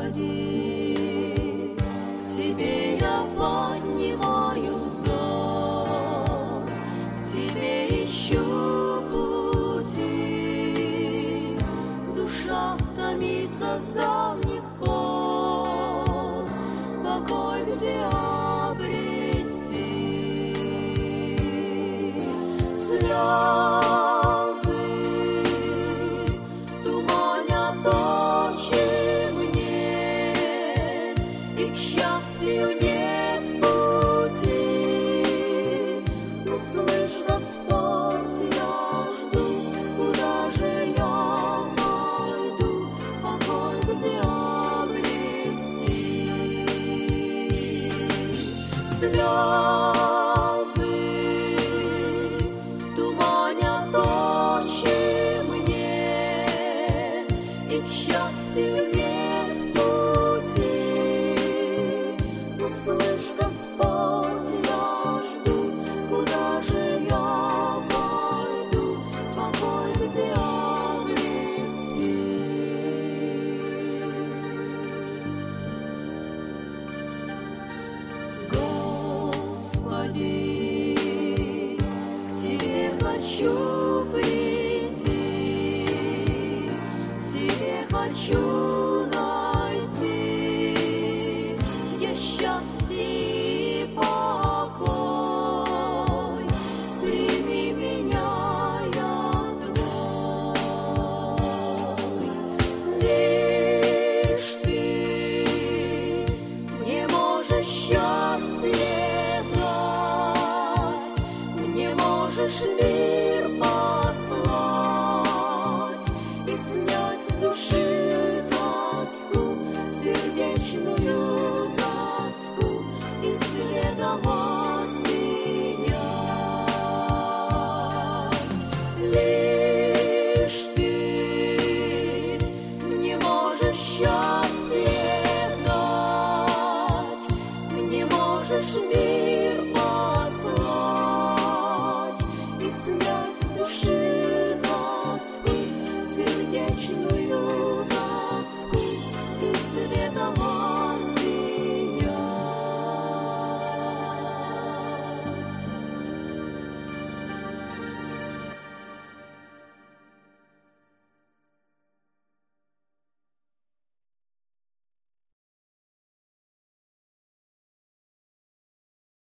Господи, к Тебе я поднимаю взор, к Тебе ищу пути. Душа томится с давних пор, покой где обрести. Слезы туманят очи мне, и к счастью нет пути. Услышь, Господь, я жду, куда же я пойду, покой где обрести. Слезы туманят очи мне, и к счастью нет пути. Услышь, Господь, я жду, куда же я пойду, покой где обрести. Господи, к Тебе хочу прийти, к Тебе хочу найти, где счастье и покой. Прими меня, я Твой. Лишь Ты мне можешь счастье дать, мне можешь лишь